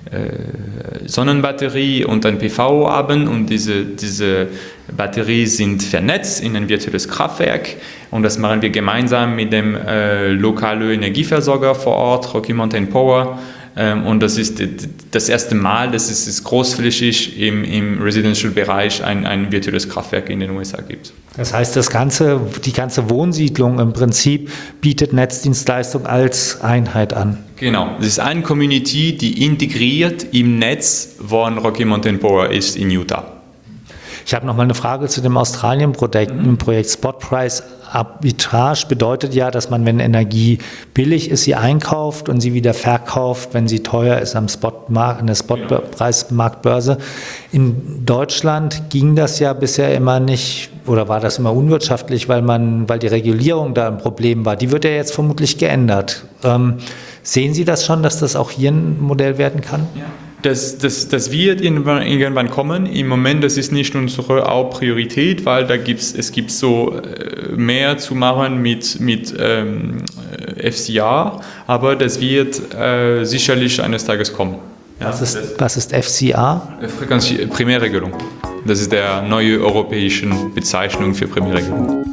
äh, Sonnenbatterie und ein P V haben, und diese, diese Batterien sind vernetzt in ein virtuelles Kraftwerk, und das machen wir gemeinsam mit dem äh, lokalen Energieversorger vor Ort, Rocky Mountain Power, ähm, und das ist das erste Mal, dass es großflächig im, im Residential-Bereich ein, ein virtuelles Kraftwerk in den U S A gibt. Das heißt, das ganze, die ganze Wohnsiedlung im Prinzip bietet Netzdienstleistung als Einheit an. Genau, es ist eine Community, die integriert im Netz von Rocky Mountain Power ist in Utah. Ich habe noch mal eine Frage zu dem Australien-Projekt. Im Projekt Spot Price Arbitrage bedeutet ja, dass man, wenn Energie billig ist, sie einkauft und sie wieder verkauft, wenn sie teuer ist am Spotmarkt, an der Spotpreismarktbörse. In Deutschland ging das ja bisher immer nicht, oder war das immer unwirtschaftlich, weil man, weil die Regulierung da ein Problem war. Die wird ja jetzt vermutlich geändert. Ähm, sehen Sie das schon, dass das auch hier ein Modell werden kann? Ja. Das, das, das wird irgendwann, irgendwann kommen. Im Moment, das ist nicht unsere Hauptpriorität, weil da gibt's, es gibt so mehr zu machen mit, mit ähm, F C R, aber das wird äh, sicherlich eines Tages kommen. Ja, was, ist, was ist F C R? Frequenz Primärregelung. Das ist der neue europäische Bezeichnung für Primärregelung.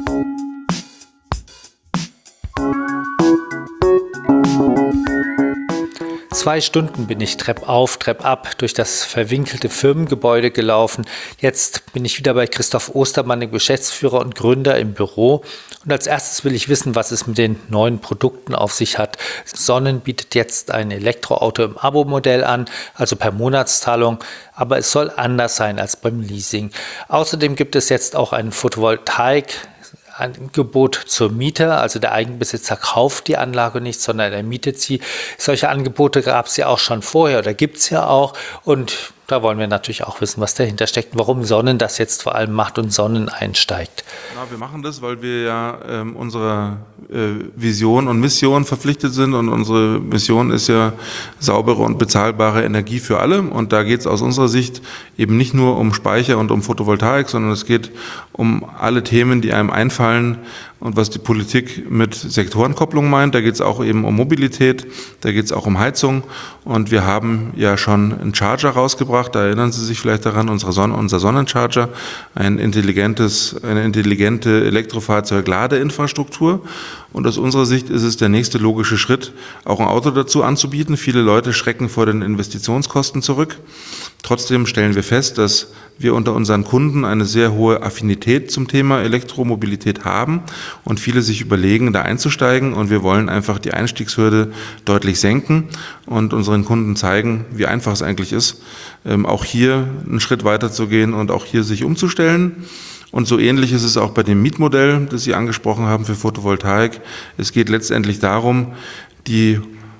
Zwei Stunden bin ich Trepp auf, Trepp ab durch das verwinkelte Firmengebäude gelaufen. Jetzt bin ich wieder bei Christoph Ostermann, dem Geschäftsführer und Gründer, im Büro. Und als erstes will ich wissen, was es mit den neuen Produkten auf sich hat. Sonnen bietet jetzt ein Elektroauto im Abo-Modell an, also per Monatszahlung. Aber es soll anders sein als beim Leasing. Außerdem gibt es jetzt auch ein Photovoltaik Angebot zur Miete, also der Eigenbesitzer kauft die Anlage nicht, sondern er mietet sie. Solche Angebote gab es ja auch schon vorher oder gibt es ja auch, und da wollen wir natürlich auch wissen, was dahinter steckt, warum Sonnen das jetzt vor allem macht und Sonnen einsteigt. Na, wir machen das, weil wir ja ähm, unserer äh, Vision und Mission verpflichtet sind, und unsere Mission ist ja saubere und bezahlbare Energie für alle, und da geht es aus unserer Sicht eben nicht nur um Speicher und um Photovoltaik, sondern es geht um alle Themen, die einem einfallen und was die Politik mit Sektorenkopplung meint. Da geht es auch eben um Mobilität, da geht es auch um Heizung, und wir haben ja schon einen Charger rausgebracht, da erinnern Sie sich vielleicht daran, unsere Sonne, unser Sonnencharger, ein intelligentes, eine intelligente Elektrofahrzeug-Ladeinfrastruktur, und aus unserer Sicht ist es der nächste logische Schritt, auch ein Auto dazu anzubieten. Viele Leute schrecken vor den Investitionskosten zurück. Trotzdem stellen wir fest, dass wir unter unseren Kunden eine sehr hohe Affinität zum Thema Elektromobilität haben und viele sich überlegen, da einzusteigen, und wir wollen einfach die Einstiegshürde deutlich senken und unseren Kunden zeigen, wie einfach es eigentlich ist, auch hier einen Schritt weiter zu gehen und auch hier sich umzustellen. Und so ähnlich ist es auch bei dem Mietmodell, das Sie angesprochen haben für Photovoltaik. Es geht letztendlich darum, die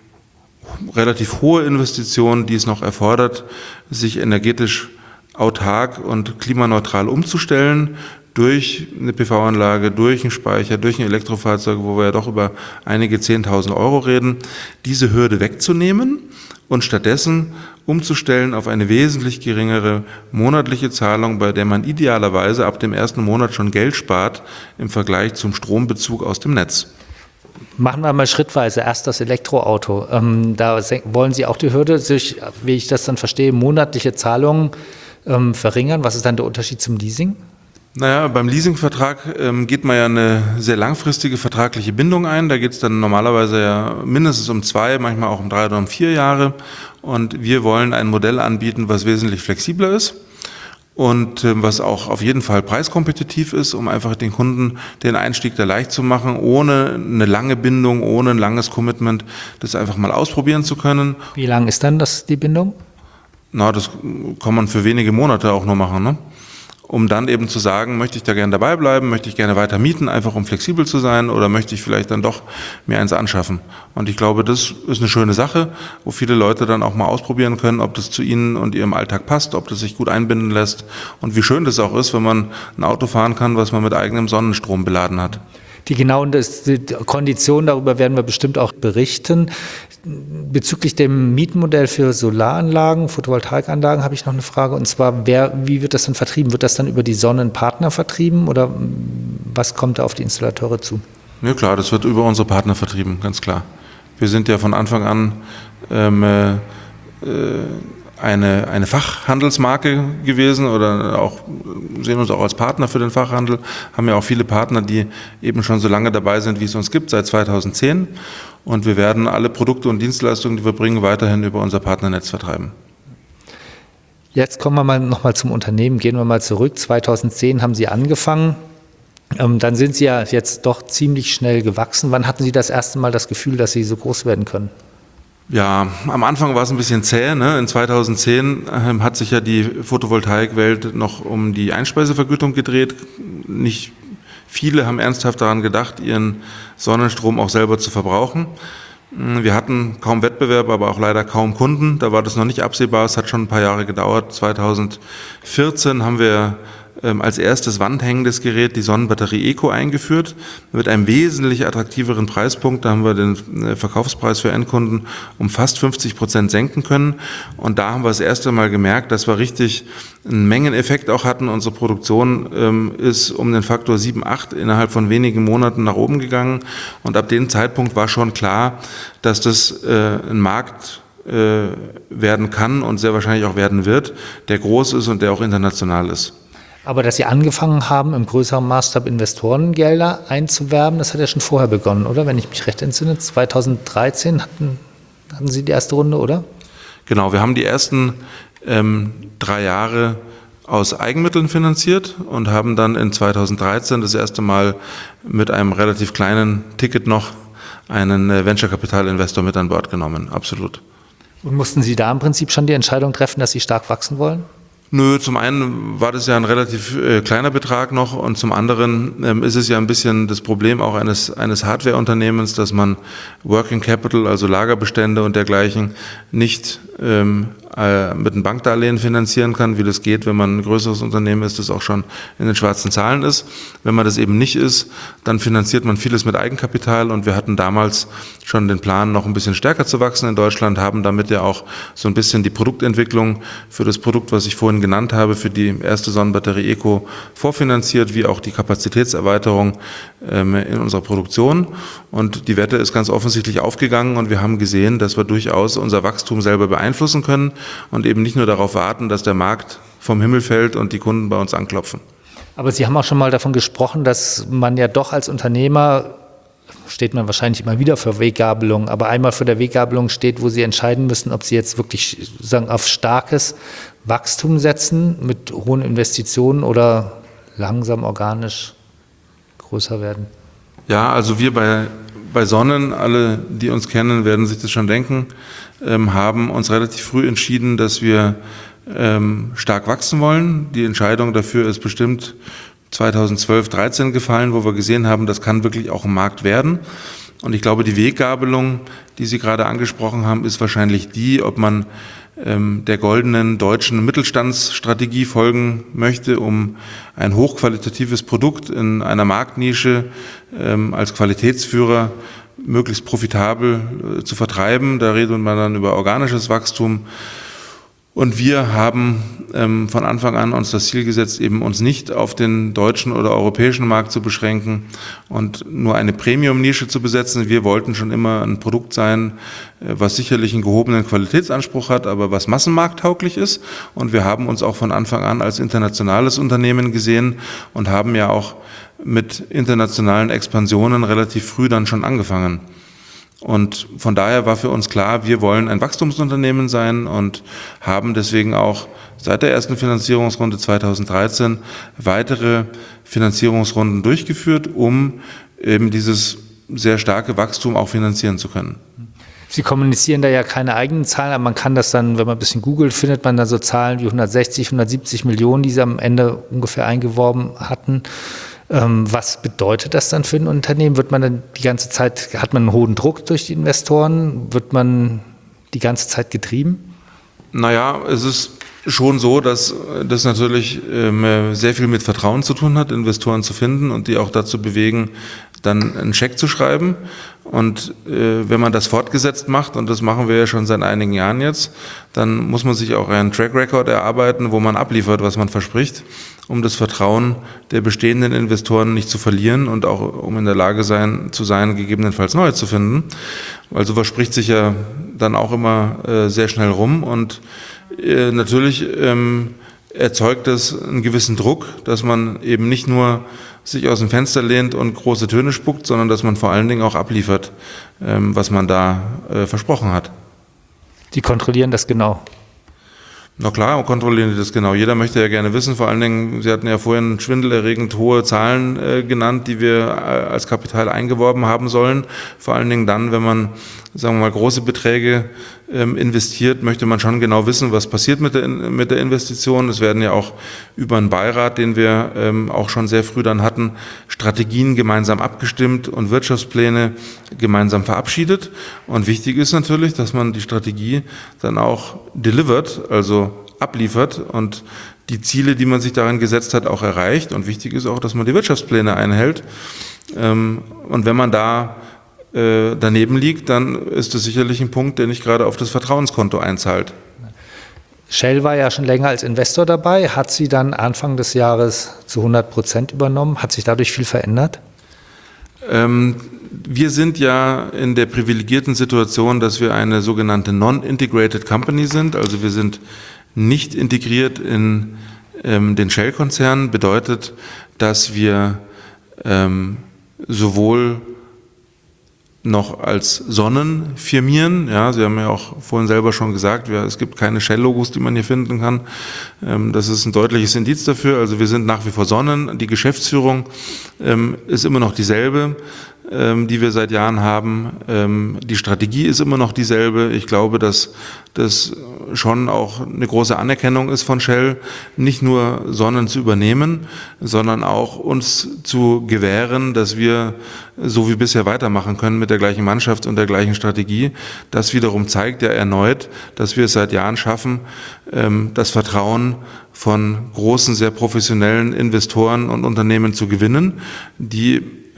relativ hohe Investition, die es noch erfordert, sich energetisch autark und klimaneutral umzustellen, durch eine P V-Anlage, durch einen Speicher, durch ein Elektrofahrzeug, wo wir ja doch über einige zehntausend Euro reden, diese Hürde wegzunehmen und stattdessen umzustellen auf eine wesentlich geringere monatliche Zahlung, bei der man idealerweise ab dem ersten Monat schon Geld spart im Vergleich zum Strombezug aus dem Netz. Machen wir mal schrittweise. Erst das Elektroauto. Ähm, da wollen Sie auch die Hürde durch, wie ich das dann verstehe, monatliche Zahlungen ähm, verringern. Was ist dann der Unterschied zum Leasing? Naja, beim Leasingvertrag ähm, geht man ja eine sehr langfristige vertragliche Bindung ein. Da geht es dann normalerweise ja mindestens um zwei, manchmal auch um drei oder um vier Jahre. Und wir wollen ein Modell anbieten, was wesentlich flexibler ist und äh, was auch auf jeden Fall preiskompetitiv ist, um einfach den Kunden den Einstieg da leicht zu machen, ohne eine lange Bindung, ohne ein langes Commitment, das einfach mal ausprobieren zu können. Wie lang ist dann das die Bindung? Na, das kann man für wenige Monate auch nur machen, ne? Um dann eben zu sagen, möchte ich da gerne dabei bleiben, möchte ich gerne weiter mieten, einfach um flexibel zu sein, oder möchte ich vielleicht dann doch mir eins anschaffen. Und ich glaube, das ist eine schöne Sache, wo viele Leute dann auch mal ausprobieren können, ob das zu ihnen und ihrem Alltag passt, ob das sich gut einbinden lässt und wie schön das auch ist, wenn man ein Auto fahren kann, was man mit eigenem Sonnenstrom beladen hat. Die genauen Konditionen, darüber werden wir bestimmt auch berichten. Bezüglich dem Mietmodell für Solaranlagen, Photovoltaikanlagen habe ich noch eine Frage. Und zwar, wer, wie wird das dann vertrieben? Wird das dann über die Sonnenpartner vertrieben oder was kommt da auf die Installateure zu? Ja klar, das wird über unsere Partner vertrieben, ganz klar. Wir sind ja von Anfang an ähm, äh, eine, eine Fachhandelsmarke gewesen oder auch sehen uns auch als Partner für den Fachhandel, haben ja auch viele Partner, die eben schon so lange dabei sind, wie es uns gibt, seit zweitausendzehn. Und wir werden alle Produkte und Dienstleistungen, die wir bringen, weiterhin über unser Partnernetz vertreiben. Jetzt kommen wir mal nochmal zum Unternehmen, gehen wir mal zurück. zweitausendzehn haben Sie angefangen, ähm, dann sind Sie ja jetzt doch ziemlich schnell gewachsen. Wann hatten Sie das erste Mal das Gefühl, dass Sie so groß werden können? Ja, am Anfang war es ein bisschen zäh, ne? In zweitausendzehn ähm, hat sich ja die Photovoltaikwelt noch um die Einspeisevergütung gedreht. Nicht viele haben ernsthaft daran gedacht, ihren Sonnenstrom auch selber zu verbrauchen. Wir hatten kaum Wettbewerb, aber auch leider kaum Kunden. Da war das noch nicht absehbar. Es hat schon ein paar Jahre gedauert. zweitausendvierzehn haben wir ähm, als erstes wandhängendes Gerät die Sonnenbatterie Eco eingeführt, mit einem wesentlich attraktiveren Preispunkt. Da haben wir den äh, Verkaufspreis für Endkunden um fast fünfzig Prozent senken können. Und da haben wir das erste Mal gemerkt, dass wir richtig einen Mengeneffekt auch hatten. Unsere Produktion ähm, ist um den Faktor sieben, acht innerhalb von wenigen Monaten nach oben gegangen. Und ab dem Zeitpunkt war schon klar, dass das äh, ein Markt äh, werden kann und sehr wahrscheinlich auch werden wird, der groß ist und der auch international ist. Aber dass Sie angefangen haben, im größeren Maßstab Investorengelder einzuwerben, das hat ja schon vorher begonnen, oder? Wenn ich mich recht entsinne, zweitausenddreizehn hatten, hatten Sie die erste Runde, oder? Genau, wir haben die ersten ähm, drei Jahre aus Eigenmitteln finanziert und haben dann in zweitausenddreizehn das erste Mal mit einem relativ kleinen Ticket noch einen äh, Venture-Capital-Investor mit an Bord genommen, absolut. Und mussten Sie da im Prinzip schon die Entscheidung treffen, dass Sie stark wachsen wollen? Nö, zum einen war das ja ein relativ äh, kleiner Betrag noch und zum anderen ähm, ist es ja ein bisschen das Problem auch eines, eines Hardware-Unternehmens, dass man Working Capital, also Lagerbestände und dergleichen, nicht ähm, äh, mit einem Bankdarlehen finanzieren kann, wie das geht, wenn man ein größeres Unternehmen ist, das auch schon in den schwarzen Zahlen ist. Wenn man das eben nicht ist, dann finanziert man vieles mit Eigenkapital und wir hatten damals schon den Plan, noch ein bisschen stärker zu wachsen in Deutschland, haben damit ja auch so ein bisschen die Produktentwicklung für das Produkt, was ich vorhin genannt habe, für die erste Sonnenbatterie Eco vorfinanziert, wie auch die Kapazitätserweiterung ähm, in unserer Produktion. Und die Wette ist ganz offensichtlich aufgegangen und wir haben gesehen, dass wir durchaus unser Wachstum selber beeinflussen können und eben nicht nur darauf warten, dass der Markt vom Himmel fällt und die Kunden bei uns anklopfen. Aber Sie haben auch schon mal davon gesprochen, dass man ja doch als Unternehmer, steht man wahrscheinlich immer wieder für Weggabelung, aber einmal für der Weggabelung steht, wo Sie entscheiden müssen, ob Sie jetzt wirklich sagen, auf starkes Wachstum setzen mit hohen Investitionen oder langsam organisch größer werden. Ja, also wir bei, bei Sonnen, alle, die uns kennen, werden sich das schon denken, ähm, haben uns relativ früh entschieden, dass wir ähm, stark wachsen wollen. Die Entscheidung dafür ist bestimmt zweitausendzwölf, dreizehn gefallen, wo wir gesehen haben, das kann wirklich auch ein Markt werden. Und ich glaube, die Weggabelung, die Sie gerade angesprochen haben, ist wahrscheinlich die, ob man ähm, der goldenen deutschen Mittelstandsstrategie folgen möchte, um ein hochqualitatives Produkt in einer Marktnische ähm, als Qualitätsführer möglichst profitabel äh, zu vertreiben. Da redet man dann über organisches Wachstum. Und wir haben ähm, von Anfang an uns das Ziel gesetzt, eben uns nicht auf den deutschen oder europäischen Markt zu beschränken und nur eine Premium-Nische zu besetzen. Wir wollten schon immer ein Produkt sein, äh, was sicherlich einen gehobenen Qualitätsanspruch hat, aber was massenmarkttauglich ist. Und wir haben uns auch von Anfang an als internationales Unternehmen gesehen und haben ja auch mit internationalen Expansionen relativ früh dann schon angefangen. Und von daher war für uns klar, wir wollen ein Wachstumsunternehmen sein und haben deswegen auch seit der ersten Finanzierungsrunde zweitausenddreizehn weitere Finanzierungsrunden durchgeführt, um eben dieses sehr starke Wachstum auch finanzieren zu können. Sie kommunizieren da ja keine eigenen Zahlen, aber man kann das dann, wenn man ein bisschen googelt, findet man dann so Zahlen wie hundertsechzig, hundertsiebzig Millionen, die Sie am Ende ungefähr eingeworben hatten. Was bedeutet das dann für ein Unternehmen? Wird man dann die ganze Zeit, hat man einen hohen Druck durch die Investoren? Wird man die ganze Zeit getrieben? Naja, es ist schon so, dass das natürlich ähm, sehr viel mit Vertrauen zu tun hat, Investoren zu finden und die auch dazu bewegen, dann einen Scheck zu schreiben. Und äh, wenn man das fortgesetzt macht, und das machen wir ja schon seit einigen Jahren jetzt, dann muss man sich auch einen Track Record erarbeiten, wo man abliefert, was man verspricht, um das Vertrauen der bestehenden Investoren nicht zu verlieren und auch um in der Lage sein, zu sein, gegebenenfalls neue zu finden. Weil sowas spricht sich ja dann auch immer äh, sehr schnell rum und äh, natürlich ähm, erzeugt es einen gewissen Druck, dass man eben nicht nur sich aus dem Fenster lehnt und große Töne spuckt, sondern dass man vor allen Dingen auch abliefert, ähm, was man da äh, versprochen hat. Die kontrollieren das genau. Na klar, kontrollieren die das genau. Jeder möchte ja gerne wissen, vor allen Dingen, Sie hatten ja vorhin schwindelerregend hohe Zahlen äh, genannt, die wir äh, als Kapital eingeworben haben sollen. Vor allen Dingen dann, wenn man, sagen wir mal, große Beträge ähm, investiert, möchte man schon genau wissen, was passiert mit der, mit der Investition. Es werden ja auch über einen Beirat, den wir ähm, auch schon sehr früh dann hatten, Strategien gemeinsam abgestimmt und Wirtschaftspläne gemeinsam verabschiedet. Und wichtig ist natürlich, dass man die Strategie dann auch delivert, also abliefert und die Ziele, die man sich darin gesetzt hat, auch erreicht. Und wichtig ist auch, dass man die Wirtschaftspläne einhält. Und wenn man da daneben liegt, dann ist das sicherlich ein Punkt, der nicht gerade auf das Vertrauenskonto einzahlt. Shell war ja schon länger als Investor dabei, hat sie dann Anfang des Jahres zu hundert Prozent übernommen. Hat sich dadurch viel verändert? Ähm, wir sind ja in der privilegierten Situation, dass wir eine sogenannte Non-Integrated Company sind. Also wir sind nicht integriert in ähm, den Shell-Konzern. Bedeutet, dass wir ähm, sowohl noch als Sonnen firmieren. Ja, Sie haben ja auch vorhin selber schon gesagt, ja, es gibt keine Shell-Logos, die man hier finden kann. Ähm, das ist ein deutliches Indiz dafür. Also wir sind nach wie vor Sonnen. Die Geschäftsführung ähm, ist immer noch dieselbe, ähm, die wir seit Jahren haben. Ähm, die Strategie ist immer noch dieselbe. Ich glaube, dass das schon auch eine große Anerkennung ist von Shell, nicht nur Sonnen zu übernehmen, sondern auch uns zu gewähren, dass wir so wie bisher weitermachen können mit der gleichen Mannschaft und der gleichen Strategie. Das wiederum zeigt ja erneut, dass wir es seit Jahren schaffen, das Vertrauen von großen, sehr professionellen Investoren und Unternehmen zu gewinnen, die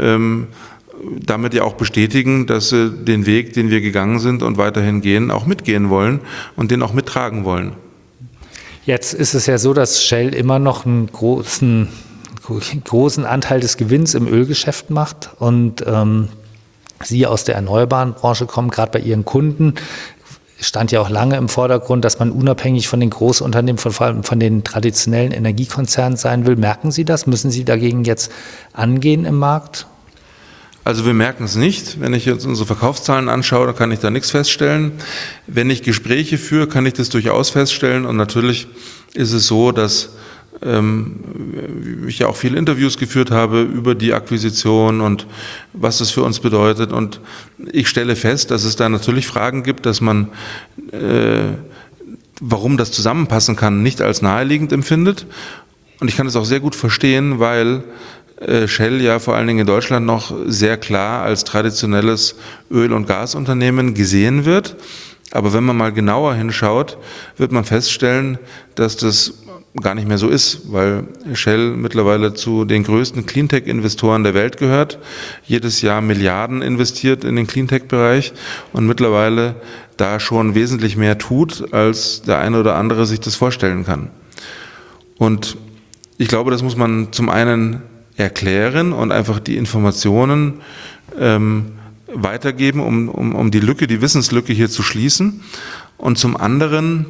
damit ja auch bestätigen, dass sie den Weg, den wir gegangen sind und weiterhin gehen, auch mitgehen wollen und den auch mittragen wollen. Jetzt ist es ja so, dass Shell immer noch einen großen, großen Anteil des Gewinns im Ölgeschäft macht und ähm, Sie aus der erneuerbaren Branche kommen, gerade bei Ihren Kunden, stand ja auch lange im Vordergrund, dass man unabhängig von den Großunternehmen, von, vor allem von den traditionellen Energiekonzernen sein will. Merken Sie das? Müssen Sie dagegen jetzt angehen im Markt? Also wir merken es nicht. Wenn ich jetzt unsere Verkaufszahlen anschaue, dann kann ich da nichts feststellen. Wenn ich Gespräche führe, kann ich das durchaus feststellen. Und natürlich ist es so, dass ähm, ich ja auch viele Interviews geführt habe über die Akquisition und was das für uns bedeutet. Und ich stelle fest, dass es da natürlich Fragen gibt, dass man, äh, warum das zusammenpassen kann, nicht als naheliegend empfindet. Und ich kann es auch sehr gut verstehen, weil Shell ja vor allen Dingen in Deutschland noch sehr klar als traditionelles Öl- und Gasunternehmen gesehen wird. Aber wenn man mal genauer hinschaut, wird man feststellen, dass das gar nicht mehr so ist, weil Shell mittlerweile zu den größten Cleantech-Investoren der Welt gehört, jedes Jahr Milliarden investiert in den Cleantech-Bereich und mittlerweile da schon wesentlich mehr tut, als der eine oder andere sich das vorstellen kann. Und ich glaube, das muss man zum einen erklären und einfach die Informationen ähm, weitergeben, um, um, um die Lücke, die Wissenslücke hier zu schließen. Und zum anderen,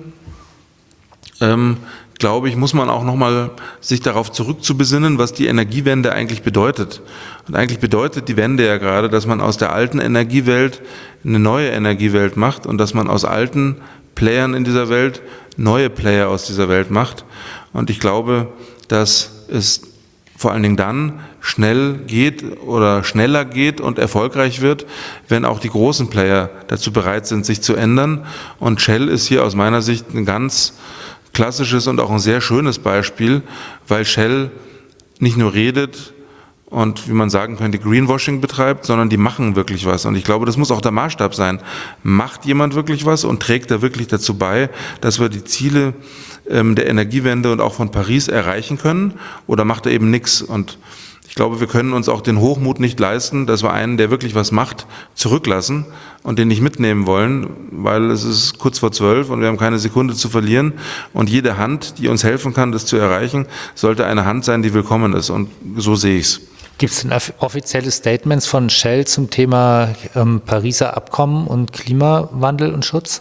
ähm, glaube ich, muss man auch nochmal sich darauf zurückzubesinnen, was die Energiewende eigentlich bedeutet. Und eigentlich bedeutet die Wende ja gerade, dass man aus der alten Energiewelt eine neue Energiewelt macht und dass man aus alten Playern in dieser Welt neue Player aus dieser Welt macht. Und ich glaube, dass es vor allen Dingen dann schnell geht oder schneller geht und erfolgreich wird, wenn auch die großen Player dazu bereit sind, sich zu ändern. Und Shell ist hier aus meiner Sicht ein ganz klassisches und auch ein sehr schönes Beispiel, weil Shell nicht nur redet und, wie man sagen könnte, Greenwashing betreibt, sondern die machen wirklich was. Und ich glaube, das muss auch der Maßstab sein. Macht jemand wirklich was und trägt da wirklich dazu bei, dass wir die Ziele ähm, der Energiewende und auch von Paris erreichen können, oder macht er eben nichts? Und ich glaube, wir können uns auch den Hochmut nicht leisten, dass wir einen, der wirklich was macht, zurücklassen und den nicht mitnehmen wollen, weil es ist kurz vor zwölf und wir haben keine Sekunde zu verlieren. Und jede Hand, die uns helfen kann, das zu erreichen, sollte eine Hand sein, die willkommen ist. Und so sehe ich es. Gibt es denn offizielle Statements von Shell zum Thema ähm, Pariser Abkommen und Klimawandel und Schutz?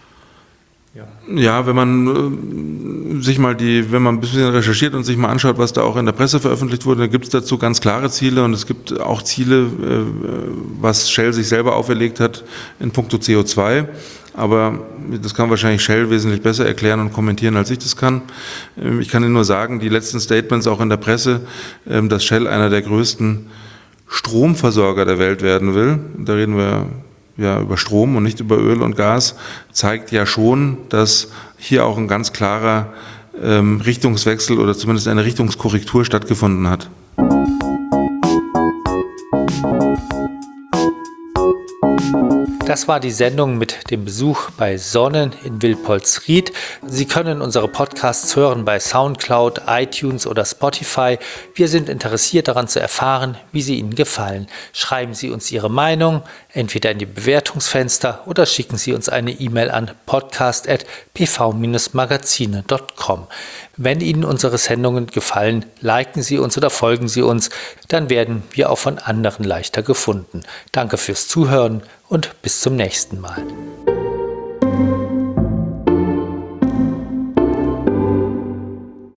Ja, wenn man äh, sich mal die, wenn man ein bisschen recherchiert und sich mal anschaut, was da auch in der Presse veröffentlicht wurde, dann gibt es dazu ganz klare Ziele und es gibt auch Ziele, äh, was Shell sich selber auferlegt hat in puncto C O zwei. Aber das kann wahrscheinlich Shell wesentlich besser erklären und kommentieren, als ich das kann. Ähm, ich kann Ihnen nur sagen, die letzten Statements auch in der Presse, ähm, dass Shell einer der größten Stromversorger der Welt werden will. Da reden wir ja über Strom und nicht über Öl und Gas, zeigt ja schon, dass hier auch ein ganz klarer ähm, Richtungswechsel oder zumindest eine Richtungskorrektur stattgefunden hat. Das war die Sendung mit dem Besuch bei Sonnen in Wildpolsried. Sie können unsere Podcasts hören bei Soundcloud, iTunes oder Spotify. Wir sind interessiert daran zu erfahren, wie sie Ihnen gefallen. Schreiben Sie uns Ihre Meinung, entweder in die Bewertungsfenster oder schicken Sie uns eine E-Mail an podcast at p v Bindestrich magazine punkt com. Wenn Ihnen unsere Sendungen gefallen, liken Sie uns oder folgen Sie uns, dann werden wir auch von anderen leichter gefunden. Danke fürs Zuhören und bis zum nächsten Mal.